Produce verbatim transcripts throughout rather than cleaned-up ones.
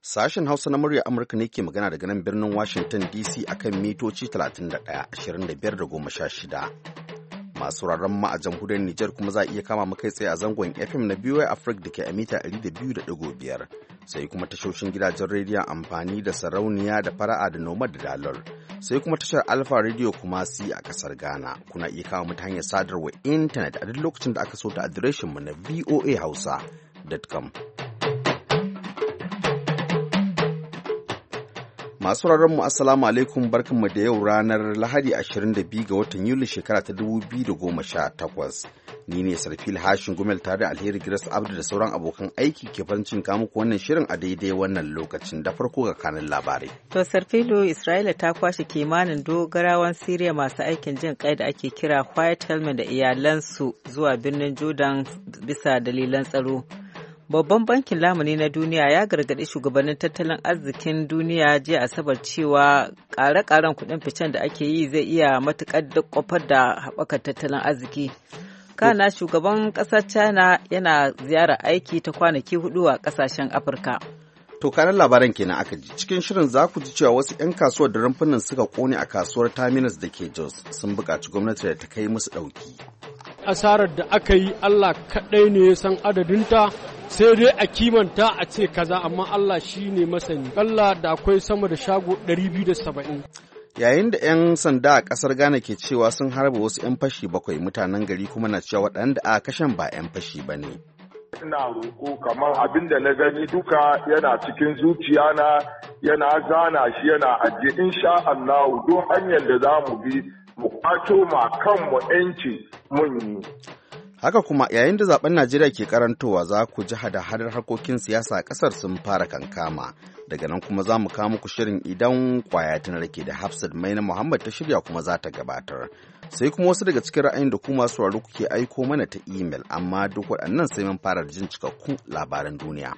Sashen Hausa na murya Amurka ne ke magana daga nan birnin Washington D C akan mitoci talatin da ɗaya, ashirin da biyar da goma sha shida. Masu rarren ma a jamhuriyar Nijar kuma za a iya kama mu kai tsaye a zangon F M na B O A Africa da ke a mita ɗari da biyu da ɗigo biyar. Sai kuma tashoshin gidajen rediyon amfani da sarauniya da fara'a da noma da dalar. Sai kuma tashar Alpha Radio kuma si a kasar Ghana. Kuna iya kama mu ta hanyar sadarwa intanet a duk lokacin da aka so ta adireshin mu na voa hausa dot com. Masu mu assalamu alaikum, barkanmu da yau ranar Lahadi ashirin da biyu ga watan Yuli shekara ta dubu biyu da goma sha takwas. Ni ne Sarfil Hashin Gumel tare da Alheri Grace Abdu da sauran abokan aiki ke farin cikin muku wannan shirin a daidai wannan lokacin. Da farko ga kanin labarai. To Sarfilu, Isra'ila ta kwashe kimanin dogarawan Siriya masu aikin jin kai da ake kira White Helmet da iyalansu zuwa birnin Jordan bisa dalilan tsaro. Babban bankin lamuni na duniya ya gargaɗi shugabannin tattalin arzikin duniya jiya Asabar cewa ƙare-ƙaren kuɗin ficen da ake yi zai iya matuƙar da ƙofar da haɓakar tattalin arziki. Kana shugaban ƙasar China yana ziyarar aiki ta kwanaki hudu a ƙasashen Afirka. To kanan labaran kenan aka ji. Cikin shirin za ku ji cewa wasu 'yan kasuwar da rumfunan suka ƙone a kasuwar Terminus da ke Jos sun buƙaci gwamnati da ta kai musu ɗauki. Asarar da aka yi Allah kaɗai ne ya san adadinta, sai dai a kimanta a ce kaza, amma Allah shi ne masani. Allah da akwai sama da shago ɗari biyu da saba'in. Yayin da 'yan sanda a ƙasar Ghana ke cewa sun harba wasu 'yan fashi bakwai, mutanen gari kuma na cewa waɗanda aka kashen ba 'yan fashi ba ne. Ina roƙo kamar abin da na gani duka yana cikin zuciya na, yana gana shi yana ajiye insha Allah duk hanyar da za mu bi mu kwato ma kanmu 'yanci mun yi. Haka kuma yayin da zaben Najeriya ke karantowa za ku ji hada-hadar harkokin siyasa a ƙasar sun fara kankama. Daga nan kuma za mu kawo muku shirin idan kwaya ta rake da Hafsat Maina Muhammad ta shirya kuma za ta gabatar. Sai kuma wasu daga cikin ra'ayin da ku masu sauraro kuke aiko mana ta imel, amma duk waɗannan sai mun fara da jin cikakkun labaran duniya.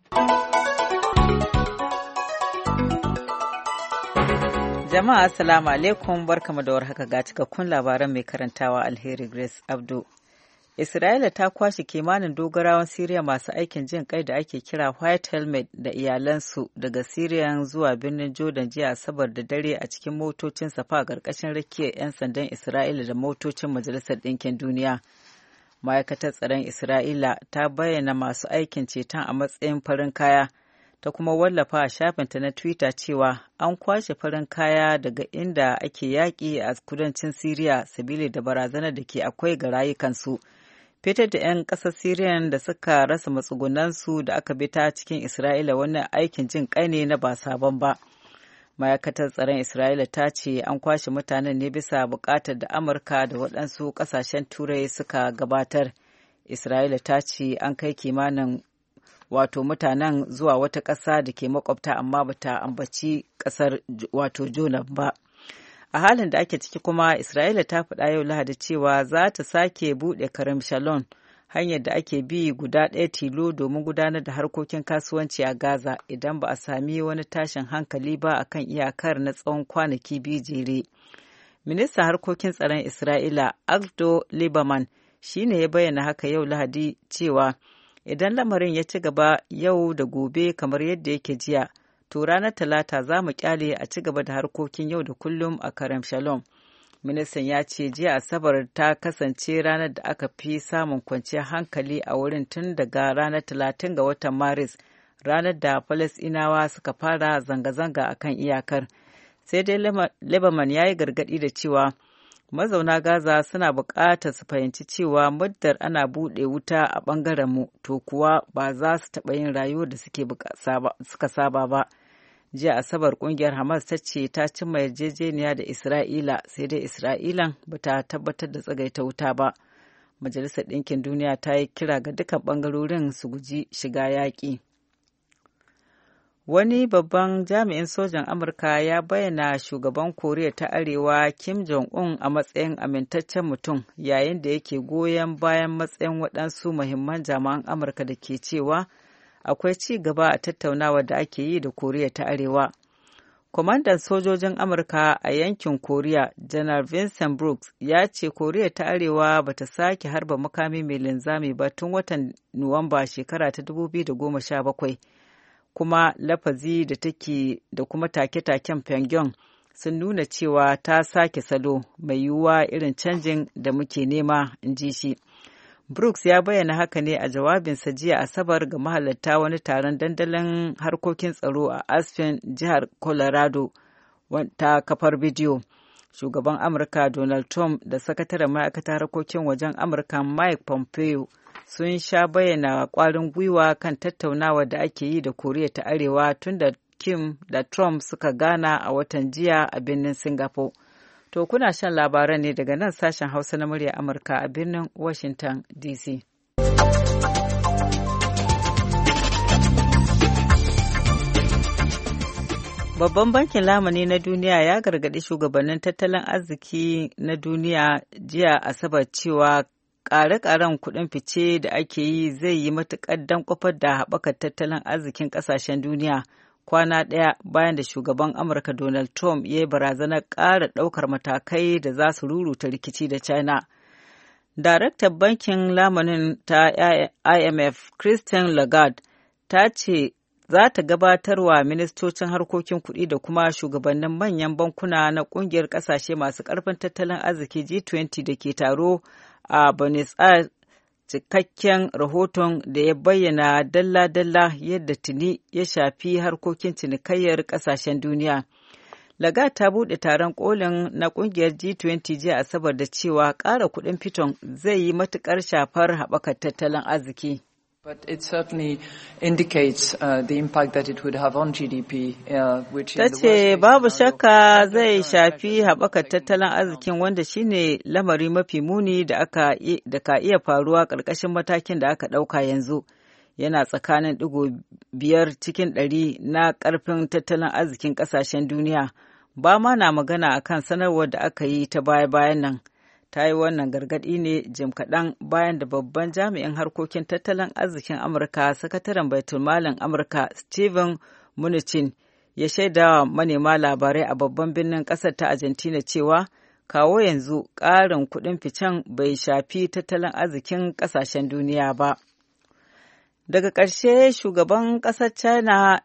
Jama'a assalamu alaikum, barkamu da warhaka ga cikakkun labaran mai karantawa Alheri Grace Abdu. Isra'ila ta kwashe kimanin dogarawan Siriya masu aikin jin kai da ake kira White Helmet da iyalansu daga Siriya zuwa birnin Jordan jiya Asabar da dare a cikin motocin safa a ƙarƙashin rakiyar 'yan sandan Isra'ila da motocin Majalisar Ɗinkin Duniya. Ma'aikatar tsaron Isra'ila ta bayyana masu aikin ceton a matsayin farin kaya, ta kuma wallafa a shafinta na Twitter cewa an kwashe farin kaya daga inda ake yaƙi a kudancin Siriya sabili da barazanar da ke akwai ga rayukansu. Fitar da 'yan ƙasar Siriyan da suka rasa matsugunansu da aka bi ta cikin Isra'ila wannan aikin jin kai ne na ba sabon ba. Ma'aikatar tsaron Isra'ila ta ce an kwashe mutanen ne bisa buƙatar da Amurka da waɗansu ƙasashen Turai suka gabatar. Isra'ila ta ce an kai kimanin wato mutanen zuwa wata ƙasa da ke makwabta amma bata ambaci ƙasar wato Jordan ba. A halin da ake ciki kuma Isra'ila ta faɗa yau Lahadi cewa za ta sake buɗe Karim Shalom, hanyar da ake bi guda ɗaya tilo domin gudanar da harkokin kasuwanci a Gaza idan ba a sami wani tashin hankali ba a kan iyakar na tsawon kwanaki biyu jere. Ministan harkokin tsaron Isra'ila Avigdor Lieberman shi ne ya bayyana haka yau Lahadi cewa idan lamarin ya ci gaba yau da gobe kamar yadda yake jiya, to ranar Talata za mu kyale a ci gaba da harkokin yau da kullum a Karam Shalom. Ministan ya ce jiya Asabar ta kasance ranar da aka fi samun kwanciyar hankali a wurin tun daga ranar talatin ga watan Maris, ranar da Falasɗinawa suka fara zanga-zanga a kan iyakar. Sai dai Lebanon ya yi gargaɗi da cewa mazauna Gaza suna buƙatar su fahimci cewa muddar ana buɗe wuta a ɓangarenmu, to kuwa ba za su taɓa yin rayuwar da suka saba ba. Jiya Asabar ƙungiyar Hamas ta ce ta cimma yarjejeniya da Isra'ila, sai dai Isra'ilan ba ta tabbatar da tsagaita wuta ba. Majalisar Ɗinkin Duniya ta yi kira ga dukkan ɓangarorin su guji shiga yaƙi. Wani babban jami'in sojan Amurka ya bayyana shugaban Koriya ta Arewa Kim Jong-un a matsayin amintaccen mutum yayin da yake goyon bayan matsayin waɗansu muhimman jami'an Amurka da ke cewa akwai ci gaba a tattaunawa da ake yi da Koriya ta Arewa. Kwamandan sojojin Amurka a yankin Koriya, Janar Vincent Brooks, ya ce Koriya ta Arewa ba ta sake harba makami mai linzami ba tun watan Nuwamba shekara ta dubu biyu da goma sha bakwai. kuma lafazi da take da kuma take-taken Pyongyang sun nuna cewa ta sake salo mai yiwuwa irin canjin da muke nema, in ji shi. Brooks ya bayyana haka ne a jawabinsa jiya Asabar ga mahalarta wani taron dandalin harkokin tsaro a Aspen, jihar Colorado, ta kafar bidiyo. Shugaban Amurka Donald Trump da sakataren ma'aikatar harkokin wajen Amurka Mike Pompeo sun sha bayyana kwarin gwiwa kan tattaunawa da ake yi da Koriya ta Arewa tun da Kim da Trump suka gana a watan jiya a birnin Singapore. To kuna shan labaran ne daga nan sashen Hausa na murya Amurka a birnin Washington D C. Babban bankin lamuni na duniya ya gargaɗi shugabannin tattalin arziki na duniya jiya Asabar cewa ƙare-ƙaren kuɗin fice da ake yi zai yi matuƙar danƙwafar da haɓakar tattalin arzikin ƙasashen duniya kwana ɗaya bayan da shugaban Amurka Donald Trump ya yi barazanar ƙara ɗaukar matakai da za su ruruta rikici da China. Daraktar bankin lamunin ta I M F, Christine Lagarde, ta ce za ta gabatar wa ministocin harkokin kuɗi da kuma shugabannin manyan bankuna na ƙungiyar ƙasashe masu ƙarfin tattalin arziki G twenty da ke taro a Buenos Aires cikakken rahoton da ya bayyana dalla-dalla yadda tuni ya shafi harkokin cinikayyar ƙasashen duniya. Lagarde ta buɗe taron kolin na ƙungiyar G twenty jiya Asabar da cewa ƙara kuɗin fiton zai yi matuƙar shafar haɓakar tattalin arziki. But it certainly indicates uh, the impact that it would have on G D P, uh, which Ta ce babu shakka zai shafi haɓakar tattalin arzikin wanda shine lamari mafi muni da aka da ka iya faruwa ƙarƙashin matakin da aka ɗauka yanzu. Yana tsakanin ɗigo biyar cikin ɗari na ƙarfin tattalin arzikin ƙasashen duniya. Ba ma na magana akan sanarwar da aka yi ta baya-bayan nan. Ta yi wannan gargaɗi ne jim kaɗan bayan da babban jami'in harkokin tattalin arzikin Amurka, sakataren baitulmalin Amurka Steven Mnuchin, ya shaidawa manema labarai a babban birnin ƙasar ta Argentina cewa kawo yanzu ƙarin kuɗin ficen bai shafi tattalin arzikin ƙasashen duniya ba. Daga ƙarshe, shugaban ƙasar China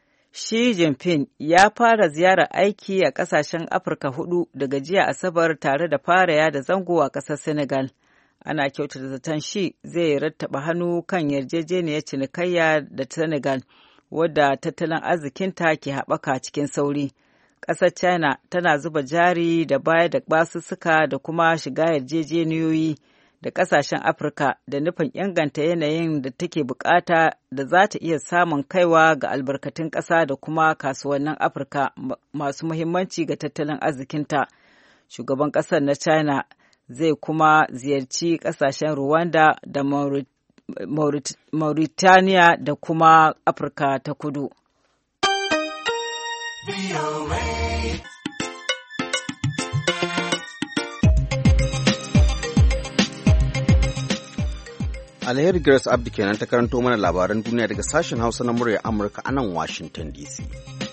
Xi Jinping ya fara ziyarar aiki a ƙasashen Afirka hudu daga jiya Asabar tare da fara yada zango a ƙasar Senegal. Ana kyautata zaton shi zai rattaba hannu kan yarjejeniyar cinikayya da Senegal, wadda tattalin arzikinta ke haɓaka cikin sauri. Ƙasar China tana zuba jari da baya da basussuka da kuma shiga yarjejeniyoyi da ƙasashen Afirka da nufin inganta yanayin da take bukata da za ta iya samun kaiwa ga albarkatun ƙasa da kuma kasuwannin Afirka masu muhimmanci ga tattalin arzikinta. Shugaban ƙasar na China zai kuma ziyarci ƙasashen Rwanda da Mauritania da kuma Afirka ta Kudu. Alheri Grace Abdi kenan ta karanto mana labaran duniya daga sashen Hausa na muryar Amurka a nan Washington D C.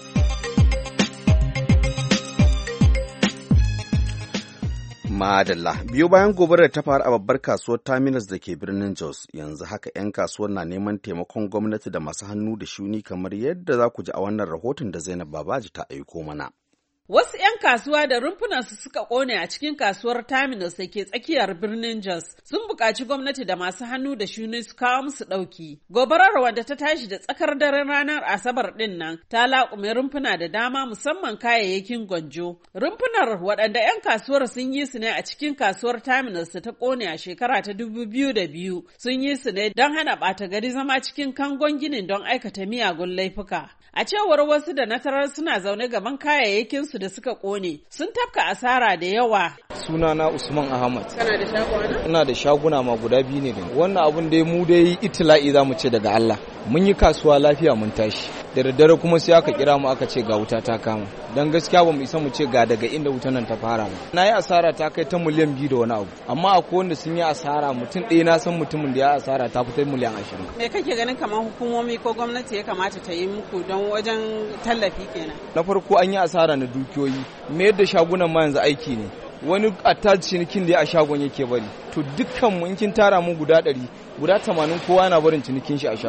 Madalla, biyo bayan gobarar ta faru a babbar kasuwar Terminus da ke birnin Jos, yanzu haka 'yan kasuwar na neman taimakon gwamnati da masu hannu da shuni kamar yadda za ku ji a wannan rahoton da Zainab Babaji ta aiko mana. Wasu 'yan kasuwa da rumfunansu suka ƙone a cikin kasuwar Terminus da ke tsakiyar birnin Jos sun buƙaci gwamnati da masu hannu da shuni su kawo musu ɗauki. Gobarar wanda ta tashi da tsakar daren ranar Asabar ɗin nan ta laƙume rumfuna da dama musamman kayayyakin gwanjo. Rumfunar waɗanda 'yan kasuwar sun yi su ne a cikin kasuwar Terminus da ta ƙone a shekara ta dubu biyu da biyu sun yi su ne don hana ɓata gari zama cikin kangon ginin don aikata miyagun laifuka. A cewar wasu da na tarar suna zaune gaban kayayyakinsu da suka kone, sun tafka asara da yawa. Sunana Usman Ahmad. Kana da shaguna? Ina da shaguna ma guda biyu ne. Wannan abun dai mu dai itila'i za mu ce daga Allah. Mun yi kasuwa lafiya mun tashi. Da daddare kuma sai aka kira mu aka ce ga wuta ta kama. Dan gaskiya ba mu isa mu ce ga daga inda wutan nan ta fara ba. Na yi asara ta kai ta miliyan biyu da wani abu. Amma akwai wanda sun yi asara mutum ɗaya na san mutumin da ya asara ta fitar miliyan ashirin. Me kake ganin kamar hukumomi ko gwamnati ya kamata ta yi muku don wajen tallafi kenan? Na farko an yi asara na dukiyoyi. Me yadda shagunan ma yanzu aiki ne. Wani attach cinikin da ya a shagon yake bari. To dukkan mu in kin tara mu guda ɗari, guda tamanin kowa yana barin cinikin shi a shago.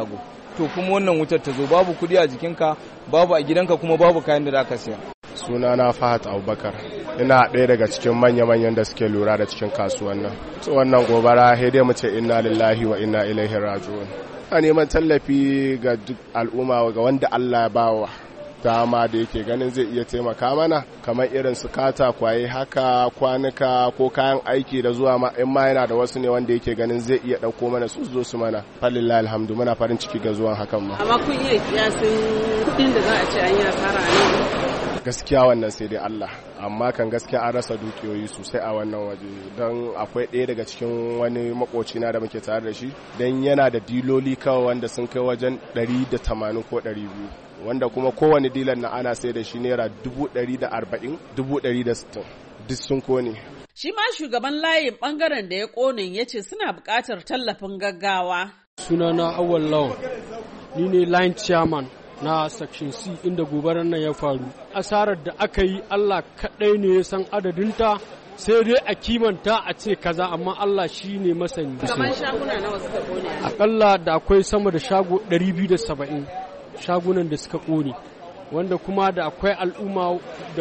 to kuma wannan wutar ta zo babu kuɗi a jikinka, babu a gidanka, kuma babu kayan da za ka siya. Sunana Fahad Abubakar, ina ɗaya daga cikin manya-manyan da suke lura da cikin kasuwan nan. Wannan gobara sai dai mu ce inna lillahi wa inna ilaihi raji'un. A neman tallafi ga duk al'umma ga wanda Allah ya bawa dama da yake ganin zai iya taimaka mana, kamar irin su katakwaye haka, kwanuka ko kayan aiki da zuwa ma in ma yana da wasu ne wanda yake ganin zai iya ɗauko mana su zo su mana. Falillahi alhamdu, muna farin ciki ga zuwan hakan ma. Amma kun iya kiyasin kuɗin da za a ce an yi asara a nan? Gaskiya wannan sai dai Allah, amma kan gaskiya an rasa dukiyoyi sosai a wannan waje, don akwai ɗaya daga cikin wani makocina da muke tare da shi, don yana da diloli kawai wanda sun kai wajen ɗari da tamanin ko ɗari biyu, wanda kuma kowane dilan na ana sai da shi naira dubu ɗari da arba'in, dubu ɗari da sittin, duk sun kone. Shi ma shugaban layin bangaren da ya ƙone ya ce suna buƙatar tallafin gaggawa. Sunana Awal Lawan, ni ne line chairman na section C inda gobarar nan ya faru. Asarar da aka yi Allah kaɗai ne ya san adadinta, sai dai a kimanta a ce kaza, amma Allah shi ne masani. Kamar shaguna nawa suka kone? Akalla da akwai sama da shago ɗari biyu da saba'in shagunan da suka kone, wanda kuma da akwai al'umma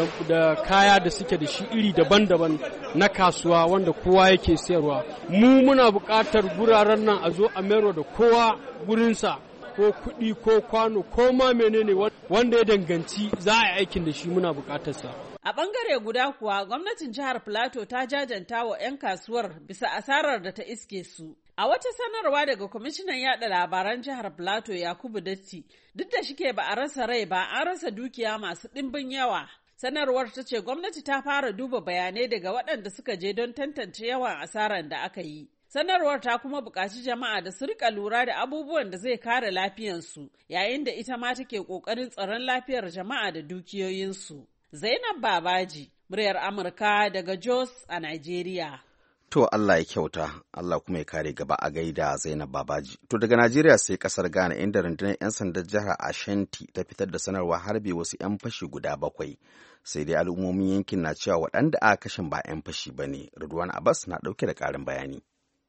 da kaya da suke da shi iri daban-daban na kasuwa wanda kowa yake sayarwa. Mu muna buƙatar guraren nan a zo a mero da kowa gurinsa, ko kuɗi ko kwano ko ma menene wanda ya danganci za a yi aikin da shi muna buƙatarsa. A ɓangare guda kuwa gwamnatin jihar Filato ta jajanta wa 'yan kasuwar bisa asarar da ta iske su. A wata sanarwa daga kwamishinan yada labaran jihar Filato Yakubu Datti, duk da shike ba a rasa rai ba, an rasa dukiya masu ɗimbin yawa. Sanarwar ta ce gwamnati ta fara duba bayanai daga waɗanda suka je don tantance yawan asarar da aka yi. Sanarwar ta kuma buƙaci jama'a da su rika lura da abubuwan da zai kare lafiyansu, yayin da ita ma take ƙoƙarin tsaron lafiyar jama'a da dukiyoyinsu. Zainab Babaji, muryar Amurka daga Jos a Najeriya. To Allah ya kyauta, Allah kuma ya kare gaba a gaida Zainab Babaji. To daga Najeriya sai kasar Ghana inda rundunar 'yan sandan jihar Ashanti ta fitar da sanarwa harbe wasu 'yan fashi guda bakwai. Sai dai al'ummomin yankin na cewa waɗanda aka kashin ba 'yan fashi ba ne. Ridwan Abbas na ɗauke da ƙarin bayani.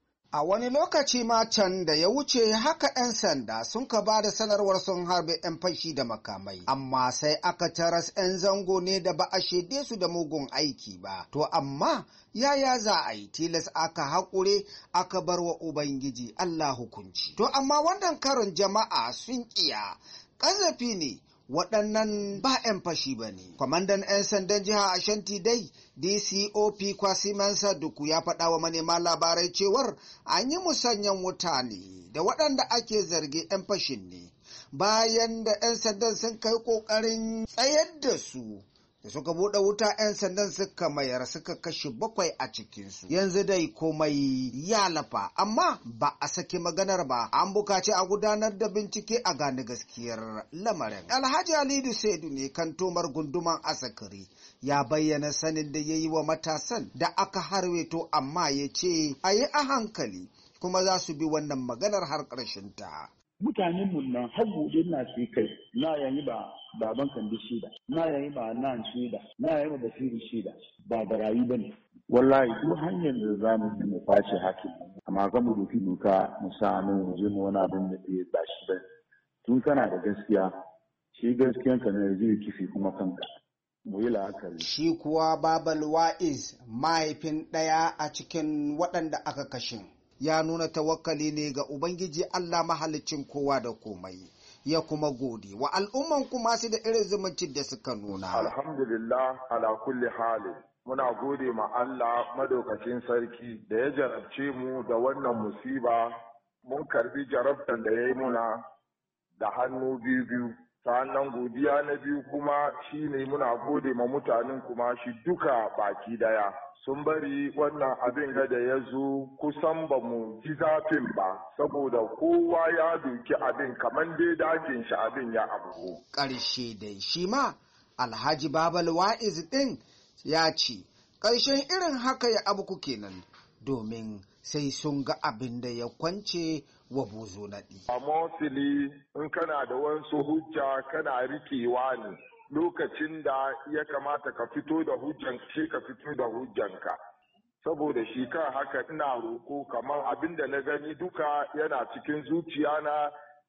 A wani lokaci ma can da ya wuce haka 'yan sanda sun ka ba da sanarwar sun harbe 'yan fashi da makamai, amma sai aka taras 'yan zango ne da ba a shaide su da mugun aiki ba. To amma yaya za a yi, tilas aka haƙure aka bar wa Ubangiji Allah hukunci. To amma wannan karon jama'a sun ƙiya, ƙazafi ne. Waɗannan ba 'yan fashi ba ne. Kwamandan 'yan sandan jiha Ashanti dai, D C O P Kwasi Mansa Duku ya faɗa wa manema labarai cewar an yi musanyen wuta ne da waɗanda ake zargi 'yan fashin ne. Bayan da 'yan sandan sun kai ƙoƙarin tsayar da su, da suka buɗe wuta 'yan sandan suka mayar suka kashe bakwai a cikinsu. Yanzu dai komai ya lafa, amma ba a saki maganar ba. An bukaci a gudanar da bincike a gane gaskiyar lamarin. Alhaji Halidu Saidu ne kantomar gunduman Asakari, ya bayyana sanin da ya yi wa matasan da aka harweto, amma ya ce a yi a hankali kuma za su bi wannan maganar har ƙarshen ta. Mutanen mun nan har gobe na su kai, na yayi ba baban kandi shida, na yayi ba nan shida, na yayi ba basiri shida, ba barayi bane. Wallahi duk hanyar da za mu yi mu face hakin, amma ga mu duki duka mu sa mu je mu wani abin da ke ba shi ba. Tun kana da gaskiya, shi gaskiyan ka ne zai kifi kuma kanka. Mu yi la'akari. Shi kuwa Babal Wa'iz, mahaifin ɗaya a cikin waɗanda aka kashe, ya nuna tawakkali ne ga Ubangiji Allah mahalicin kowa da komai, ya kuma gode wa al'umman kuma su da irin zumuncin da suka nuna. Alhamdulillah ala kulli hali. Muna gode ma Allah madaukakin sarki da ya jarabce mu da wannan musiba, mun karbi jarabtan da ya yi muna da hannu biyu biyu. Sa'annan godiya na biyu kuma shine muna gode ma mutanen kuma shi duka baki daya. Sun bari wannan abin ga da ya zo kusan ba mu ji zafin ba, saboda kowa ya doki abin kamar dai dakin shi abin ya abu. Ƙarshe dai shi ma Alhaji Babal Wa'iz ɗin ya ce, ƙarshen irin haka ya abu kenan, domin sai sun ga abin da ya kwance wa bozo naɗi. A mosili in kana da wasu hujja kana rikewa ne. Lokacin da ya kamata ka fito da hujjan shi ka fito da hujjanka, saboda shi kan haka ina roko kamar abin da na gani duka yana cikin zuciya na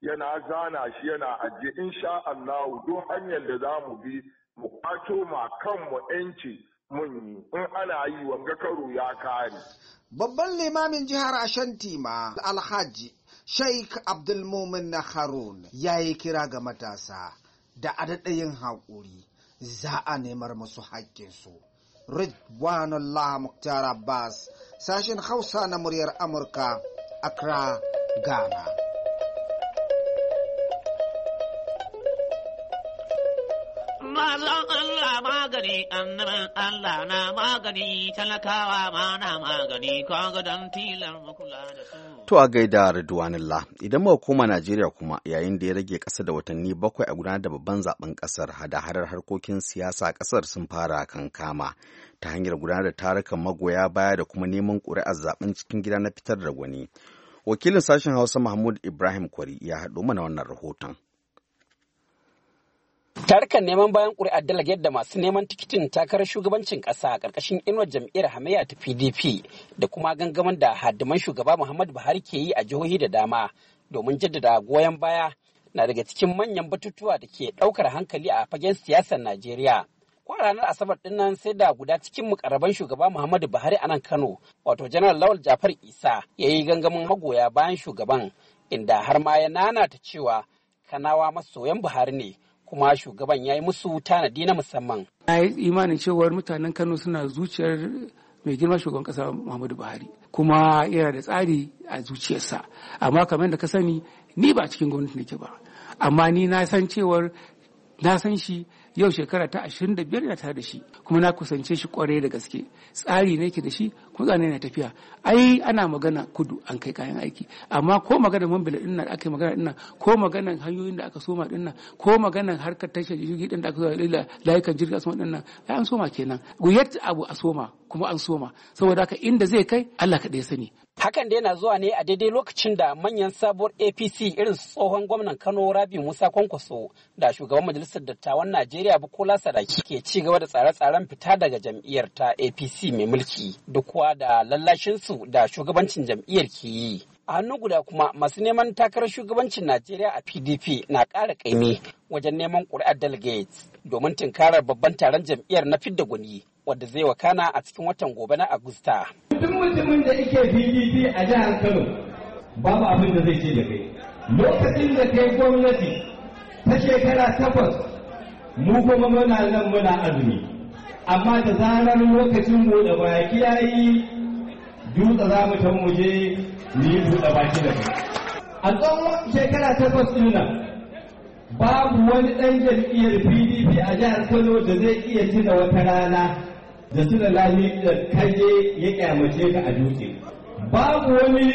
yana zana shi yana ajiye insha Allah duk hanyar da za mu bi mu kwato ma kanmu yanci mun yi in ana yi wanga karo ya kare. Babban limamin jihar Ashanti ma Alhaji Sheikh Abdulmumin na Harun ya yi kira ga matasa da adadayin haƙuri za a nemar musu haƙƙinsu. Ridwanullah Muktar Abbas, sashen Hausa na muryar Amurka, Accra, Ghana. Mazan Allah magani, annaban Allah na magani, talakawa ma na magani, kaga don tilar makula da su. To a gaida Ridwanullah, idan muka koma Najeriya kuma yayin da ya rage ƙasa da watanni bakwai a gudanar da babban zaben ƙasar, hada-hadar harkokin siyasa ƙasar sun fara kankama ta hanyar gudanar da tarukan magoya baya da kuma neman ƙuri'ar zaben cikin gida na fitar da gwani. Wakilin sashen Hausa Mahmud Ibrahim Kwari ya haɗo mana wannan rahoton. Tarukan neman bayan ƙuri'ar delegate da masu neman tikitin takarar shugabancin ƙasa a ƙarƙashin inuwar jam'iyyar hamayya ta P D P da kuma gangamin da hadiman shugaba Muhammadu Buhari ke yi a jihohi da dama domin jaddada goyon baya na daga cikin manyan batutuwa da ke ɗaukar hankali a fagen siyasar Najeriya. Ko ranar Asabar ɗin nan sai da guda cikin mukarraban shugaba Muhammadu Buhari a nan Kano, wato Janar Lawal Jafar Isa, ya yi gangamin magoya bayan shugaban, inda har ma ya nanata cewa Kanawa masoyan Buhari ne. Kuma shugaban ya yi musu tanadi na musamman. Na yi imanin cewar mutanen Kano suna zuciyar mai girma shugaban kasa Muhammadu Buhari, kuma yana da tsari a zuciyarsa. Amma kamar da ka sani, ni ba cikin gwamnati nake ba. Amma ni na san cewar na san shi yau shekara ta ashirin da biyar na tare da shi, kuma na kusance shi kwarai da gaske. Tsari ne ke da shi, kuma tsari na tafiya. Ai ana magana kudu an kai kayan aiki, amma ko magana mambila din nan aka yi magana din nan, ko magana hanyoyin da aka soma din nan, ko magana harkar tashar jirgi din da aka zo layukan jirgin sama din nan, ai an soma kenan. Guyar abu a soma, kuma an soma. Saboda haka inda zai kai Allah kaɗai ya sani. Hakan da yana zuwa ne a daidai lokacin da manyan sabuwar A P C irin tsohon gwamnan Kano Rabi Musa Kwankwaso da shugaban majalisar dattawan Najeriya Bukola Saraki ke ci gaba da tsare-tsaren fita daga jam'iyyar ta A P C mai mulki, duk kuwa da lallashinsu da shugabancin jam'iyyar ke yi. A hannu guda kuma masu neman takarar shugabancin Najeriya a P D P na ƙara ƙaimi wajen neman ƙuri'ar delegates domin tunkarar babban taron jam'iyyar na fidda gwani wadda zai wakana a cikin watan gobe na Agusta. Duk mutumin da yake P D P a jihar Kano babu abin da zai ce da kai. Lokacin da kai gwamnati ta shekara takwas mu kuma muna nan muna azumi. Amma da zarar lokacin buɗe baki yayi dutse za mu tan muje mu yi buɗe baki da kai. A tsawon shekara takwas ɗin nan babu wani ɗan jam'iyyar P D P a jihar Kano da zai iya tuna wata rana da suna lami da kaje ya kyamace ka a dutse. Babu wani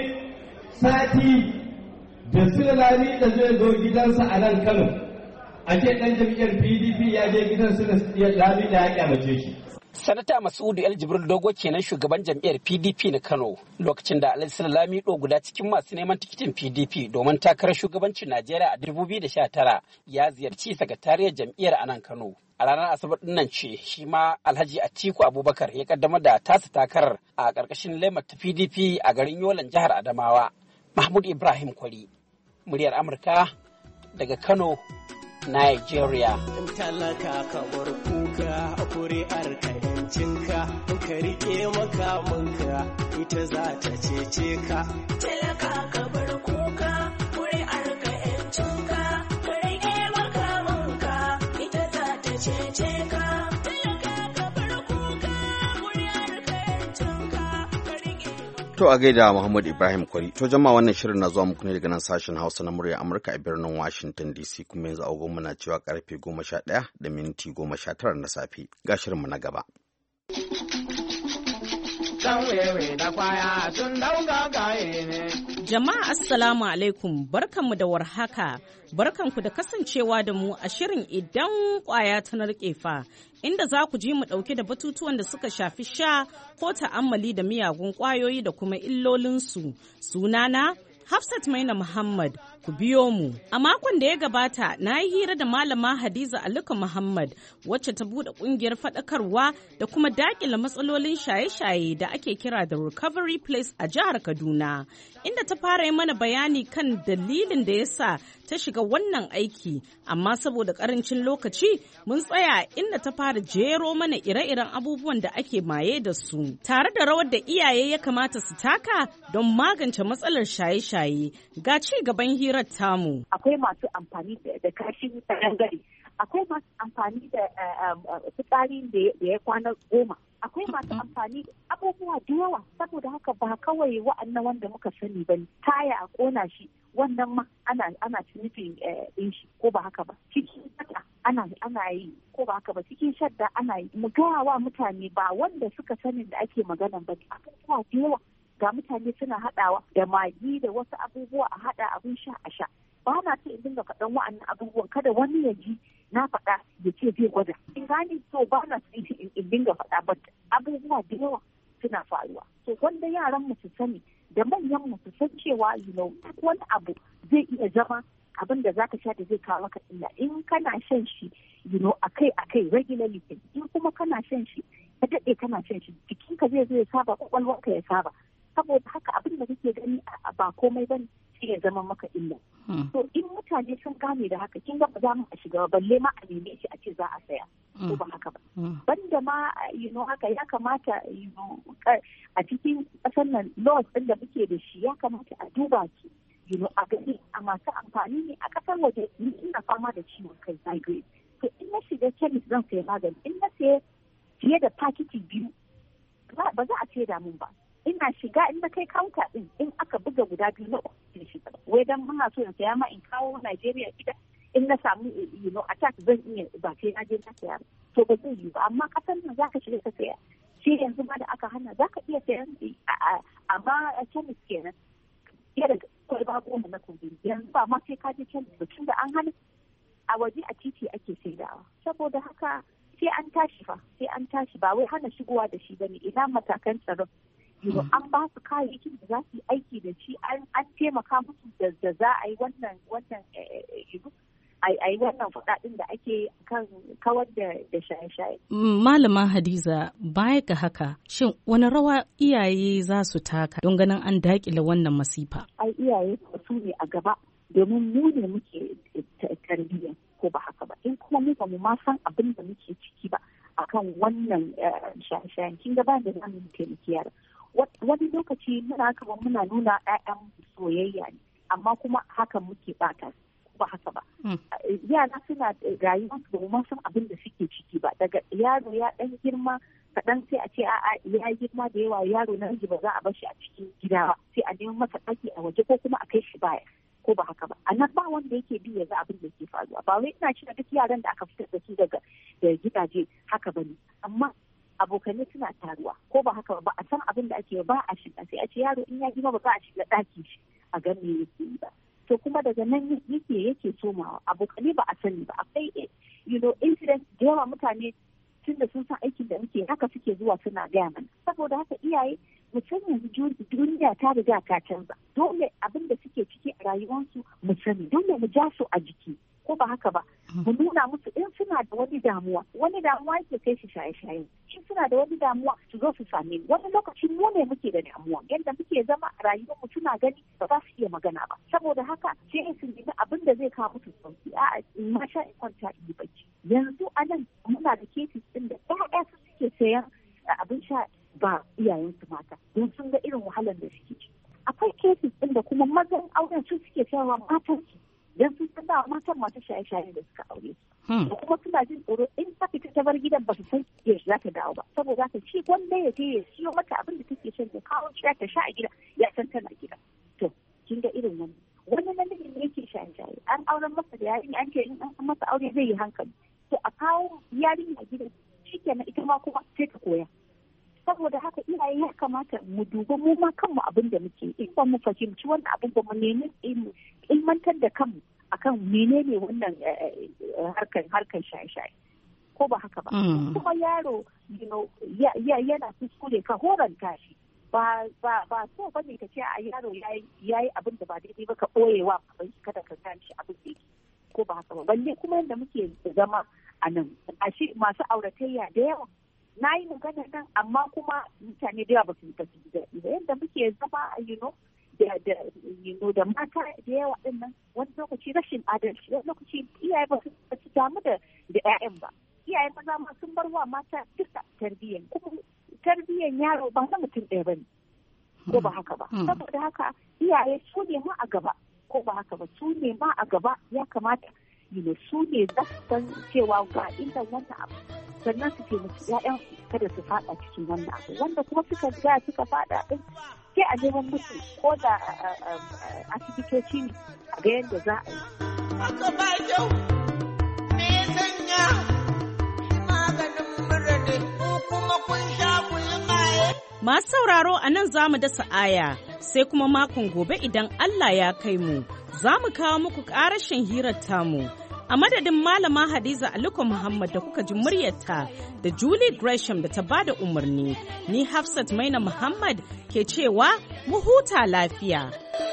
sati da suna lami da zai zo gidansa a nan Kano a ce ɗan jam'iyyar P D P ya je gidan suna lami da ya kyamace shi. Sanata Masudu El Jibril Dogo kenan shugaban jam'iyyar P D P na Kano lokacin da Alhaji Lami Do guda cikin masu neman tikitin P D P domin takarar shugabancin Najeriya a dubu biyu da sha tara ya ziyarci sakatariyar jam'iyyar a nan Kano. A ranar Asabar din nan ce shi ma Alhaji Atiku Abubakar ya kaddamar da tasa takarar a ƙarƙashin lemar ta P D P a garin Yolan jihar Adamawa. Mahmud Ibrahim Kwari, muryar Amurka daga Kano, Nigeria. Talaka ka bar kuka a kuri'ar ka yancinka, ka rike makamanka ita za ta cece ka. Talaka ka bar kuka kuri'ar ka yancinka, ka rike makamanka ita za ta cece ka. To a gaida Muhammad Ibrahim Kwari. To jama'a wannan shirin na zuwa muku ne daga nan sashen Hausa na murya Amurka a birnin Washington D C, kuma yanzu agogon mu na cewa karfe goma sha ɗaya da minti goma sha tara na safe. Ga shirinmu na gaba. Jama'a assalamu alaikum, barkanmu da warhaka, barkanku da kasancewa da mu a shirin idan kwaya ta narke fa, inda za ku ji mu ɗauke da batutuwan da suka shafi sha ko ta'ammali da miyagun kwayoyi da kuma illolinsu. Sunana Hafsat Maina Muhammad, ku biyo mu. A makon da ya gabata na yi hira da malama Hadiza Aliko Muhammad wacce ta buɗe ƙungiyar faɗakarwa da kuma daƙile matsalolin shaye-shaye da ake kira da Recovery Place a jihar Kaduna, inda ta fara yi mana bayani kan dalilin da ya sa ta shiga wannan aiki, amma saboda ƙarancin lokaci mun tsaya inda ta fara jero mana ire-iren abubuwan da ake maye da su, tare da rawar da iyaye ya kamata su taka don magance matsalar shaye-shaye. Ga ci gaban hirar tamu. Akwai masu amfani da kashin gari, akwai masu amfani da fitsari da ya kwana goma, akwai masu amfani abubuwa da yawa. Saboda haka ba kawai wa'annan wanda muka sani ba, taya a kona shi wannan ma ana ana nufin ɗin shi, ko ba haka ba. Cikin shadda ana ana yi, ko ba haka ba. Cikin shadda ana yi. Mu gaya wa mutane ba wanda suka sani da ake magana ba, abubuwa da yawa ga mutane suna haɗawa da magi da wasu abubuwa a haɗa abin sha a sha. Ba na ce in dinga faɗan wa'annan abubuwan kada wani ya ji na faɗa ya ce zai gwada. In gani so ba na in dinga faɗa ba, abubuwa da yawa suna faruwa. So wanda yaran mu su sani da manyan mu su san cewa you know wani abu zai iya zama abin da zaka sha da zai kawo maka illa. In kana shan shi you know akai akai regularly, in kuma kana shan shi ka daɗe kana shan shi, jikinka zai zo ya saba, kwakwalwarka ya saba. Saboda haka abin da kake gani ba komai bane sai ya zama maka illa. So in mutane sun gane da haka kin ga ba za mu a shiga balle ma a neme shi a ce za a saya, ko ba haka ba. Banda ma you know haka ya kamata you know a cikin ƙasar nan laws ɗin da muke da shi ya kamata a duba su you know a gani a masu amfani ne a ƙasar waje. Ni ina fama da ciwon kai migraine, to in na shiga chemist zan saya magani, in na saya fiye da pakiti biyu ba za a ce da mun ba. Ina shiga in na kai counter din in aka buga guda biyu na uku shi wai dan muna so in saya ma in kawo Najeriya gida, in na samu you know attack zan iya ba sai na je na saya, to ba zai yi ba. Amma kasar nan zaka shiga ka saya, shi yanzu ma da aka hana zaka iya sayan amma a chemist kenan ya da kwalba goma na kumbin, yanzu ba ma sai ka je chemist ba tunda an hana a waje a titi ake saidawa. Saboda haka sai an tashi fa sai an tashi ba wai hana shigowa da shi bane. Ina matakan tsaron Yau an ba su kayayyakin da za su yi aiki da shi, an taimaka musu da za a yi wannan wannan a yi wannan faɗaɗin da ake kan kawar da shaye-shaye. Malama Hadiza, baya ga haka, shin wani rawa iyaye za su taka don ganin an daƙile wannan masifa? Ai iyaye su ne a gaba, domin mu ne muke tarbiyya, ko ba haka ba. In kuma mu ba mu ma san abin da muke ciki ba akan wannan shaye-shayen, kin ga ba da zamu taimaki yara. Wani lokaci muna haka muna nuna ƴaƴan soyayya ne, amma kuma hakan muke bata ba haka ba. Yara suna rayuwa su ba san abin da suke ciki ba. Daga yaro ya ɗan girma kaɗan sai a ce a'a ya girma da yawa, yaro na ba za a bar shi a cikin gida ba, sai a nemi masa ɗaki a waje ko kuma a kai shi baya, ko ba haka ba. A nan ba wanda yake bi ya ga abin da ke faruwa. Ba wai ina cewa duk yaran da aka fitar da su daga gidaje haka bane, amma abokanai suna taruwa, ko ba haka ba. A san abin da ake ba a shiga, sai a ce yaro in ya girma ba za a shiga ɗaki shi a ga me yake yi ba. To kuma daga nan yake yake somawa. Abokanai ba a sani ba. Akwai you know incident da yawa, mutane tun da sun san aikin da muke haka suke zuwa suna gaya mana. Saboda haka iyaye mu san yanzu duniya ta riga ta canza. Dole abin da suke ciki a rayuwarsu mu sani, dole mu ja su a jiki, ko ba haka ba. Mu nuna musu in suna da wani damuwa, wani damuwa yake kai shi shaye-shaye. In suna da wani damuwa su zo su same ni. Wani lokaci mu ne muke da damuwa, yadda muke zama a rayuwarmu suna gani ba za su iya magana ba. Saboda haka sai su nemi abin da zai kawo musu sauki. A'a in ma sha in kwanta in yi bacci. Yanzu a nan muna da cases ɗin da ɗaya su suke sayan abin sha ba iyayensu mata, don sun ga irin wahalar da suke ci. Akwai cases ɗin da kuma mazan auren su suke sayarwa matansu, don sun san da matan masu shaye-shaye da suka aure su. Da kuma suna jin tsoro in ta fita ta bar gidan ba su san yaushe za ta dawo ba, saboda ta ci wanda ya je ya siyo mata abin da take shan ta kawo shi ta sha a gida, ya san tana gida. To kin ga irin wannan. Wani namiji ne yake shaye-shaye, an auren masa da yarinya, an ce in an masa aure zai yi hankali. To a kawo yarinya gidan, shikenan ita ma kuma sai ta koya. Saboda haka iyaye ya kamata mu duba mu ma kanmu abin da muke, in ba mu fahimci wannan abin ba mu nemi ilmantar da kanmu akan menene wannan harkar harkar shaye-shaye, ko ba haka ba. Kuma yaro yana kuskure ka horanta shi, ba ba ba so bane ka ce a yaro yayi yayi abin da ba daidai ba ka boyewa baban shi kada ka gane shi abin da yake ko ba haka ba balle kuma yadda muke zama a nan a shi masu auratayya da yawa na yi magana nan amma kuma mutane da yawa ba su ba su da yadda muke zama you know da da you know da mata da yawa din nan wani lokaci rashin adalci wani lokaci iyaye ba su damu da da ƴaƴan ba iyaye maza ma sun bar wa mata duka tarbiyyan kuma tarbiyyan yaro ba na mutum ɗaya bane ko ba haka ba saboda haka iyaye su ne ma a gaba ko ba haka ba su ne ma a gaba ya kamata you know su ne za su san cewa ga inda wannan abu sannan su taimaki ƴaƴan kada su fada cikin wannan abu wanda kuma suka ga suka fada din sai a neman musu ko da asibitoci ne a ga yadda za a yi. Haka ba kyau me sanya maganin mura ne ko kuma kun sha kun maye. Masu sauraro a nan za mu dasa aya sai kuma makon gobe idan Allah ya kai mu za mu kawo muku ƙarashin hirar tamu. A madadin Malama Hadiza Aliko Muhammad da kuka ji muryarta da Julie Gresham da ta bada umarni, ni Hafsat Maina Muhammad ke cewa mu huta lafiya.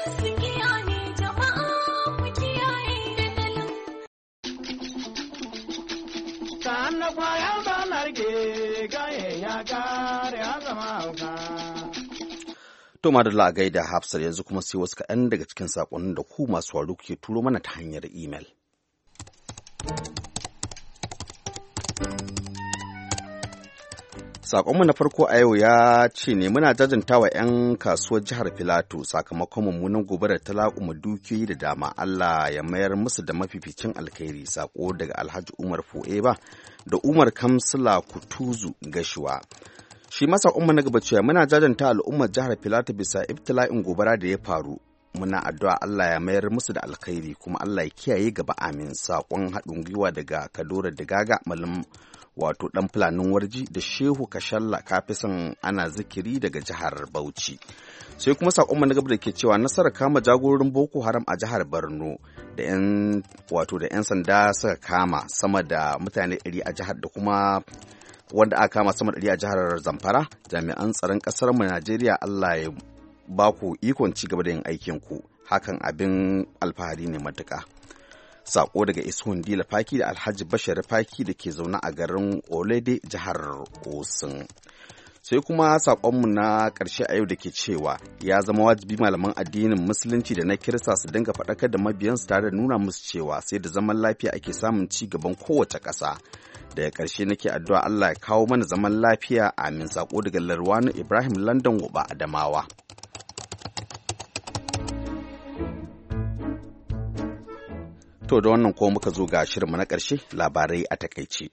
To madalla a gaida Hafsat yanzu kuma sai wasu kaɗan daga cikin saƙonin da ku masu waro kuke turo mana ta hanyar imel. Saƙonmu na farko a yau ya ce ne muna jajantawa 'yan kasuwar jihar Filato sakamakon mummunan gobarar ta laƙuma dukiyoyi da dama. Allah ya mayar musu da mafificin alkhairi. Saƙo daga Alhaji Umar Fo'eba da Umar Kamsila Kutuzu Gashuwa. Shi ma saƙonmu na gaba cewa muna jajanta al'ummar jihar Filato bisa ibtila'in gobara da ya faru. Muna addu'a Allah ya mayar musu da alkhairi kuma Allah ya kiyaye gaba amin. Saƙon haɗin gwiwa daga Kadora Digaga Malam wato ɗan fulanin warji da Shehu Kashalla kafisan ana zikiri daga jihar Bauchi. Sai kuma saƙon na gaba da ke cewa nasarar kama jagororin Boko Haram a jihar Borno da 'yan wato da 'yan sanda suka kama sama da mutane ɗari a jihar da kuma wanda aka kama sama da ɗari a jihar Zamfara. Jami'an tsaron ƙasar mu Najeriya Allah ya ba ku ikon ci gaba da yin aikin ku, hakan abin alfahari ne matuƙa. Sako daga Isuhun Dila Faki da Alhaji Bashir Faki da ke zaune a garin Olede jihar Osun. Sai kuma sakonmu na ƙarshe a yau da ke cewa ya zama wajibi malaman addinin musulunci da na kirista su dinga faɗakar da mabiyansu tare da nuna musu cewa sai da zaman lafiya ake samun ci gaban kowace ƙasa. Daga ƙarshe nake addu'a Allah ya kawo mana zaman lafiya amin. Sako daga Larwanu Ibrahim London Wuba Adamawa. To da wannan kuma muka zo ga shirinmu na ƙarshe labarai a takaice.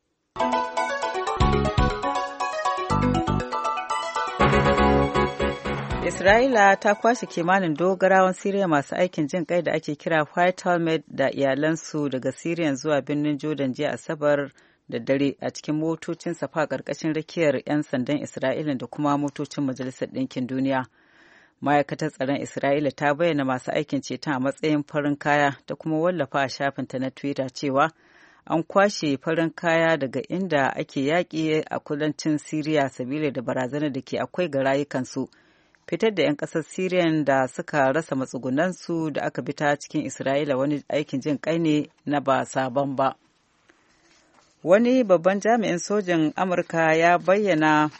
Isra'ila ta kwashe kimanin dogarawan Siriya masu aikin jin kai da ake kira White Helmet da iyalansu daga Siriya zuwa birnin Jordan jiya Asabar da dare a cikin motocin safa ƙarƙashin rakiyar 'yan sandan Isra'ila da kuma motocin Majalisar Ɗinkin Duniya. Ma'aikatar tsaron Isra'ila ta bayyana masu aikin ceton a matsayin farin kaya ta kuma wallafa a shafinta na Twitter cewa an kwashe farin kaya daga inda ake yaƙi a kudancin Siriya sabila da barazanar da ke akwai ga rayukansu. Fitar da 'yan ƙasar Siriyan da suka rasa matsugunansu da aka bi ta cikin Isra'ila wani aikin jin kai ne na ba sabon ba. Wani babban jami'in sojin Amurka ya bayyana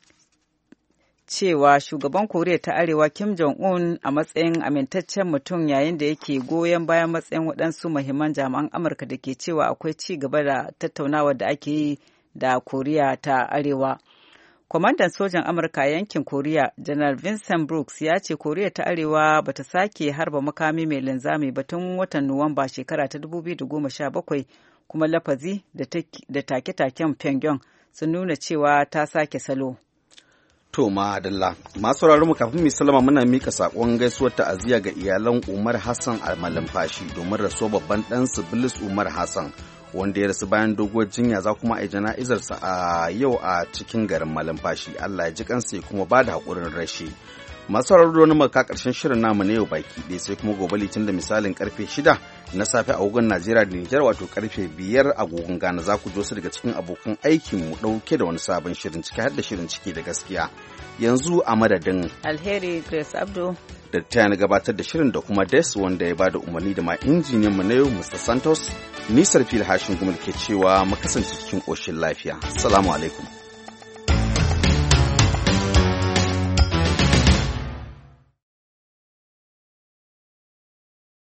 cewa shugaban Koriya ta Arewa Kim Jong-un a matsayin amintaccen mutum yayin da yake goyon bayan matsayin waɗansu muhimman jami'an Amurka da ke cewa akwai ci gaba da tattaunawar da ake yi da Koriya ta Arewa. Kwamandan sojan Amurka yankin Koriya, Janar Vincent Brooks ya ce Koriya ta Arewa ba ta sake harba makami mai linzami ba tun watan Nuwamba shekara ta dubu biyu da goma sha bakwai kuma lafazi da take-taken Pyongyang sun nuna cewa ta sake salo. To madalla masu mu kafin mu sallama muna mika sakon gaisuwar ta'aziyya ga iyalan Umar Hassan a Malumfashi domin rasuwar babban dan su Bilis Umar Hassan wanda ya rasu bayan doguwar jinya za kuma a jana'izarsa a yau a cikin garin Malumfashi. Allah ya ji kansa ya kuma ba da haƙurin rashi. Masu sauraro da wani maka karshen shirin namu na yau baki ɗaya sai kuma gobe litin da misalin karfe shida na safe a agogon Najeriya da Nijar wato karfe biyar agogon Ghana za ku jo su daga cikin abokan aikin mu ɗauke da wani sabon shirin ciki har da shirin ciki da gaskiya. Yanzu a madadin Alheri Grace Abdu da ta na gabatar da shirin da kuma Des wanda ya bada umarni da ma injiniyan mu na yau Mister Santos, ni Sarfil Hashin Gumal ke cewa mu kasance cikin ƙoshin lafiya. Assalamu alaikum.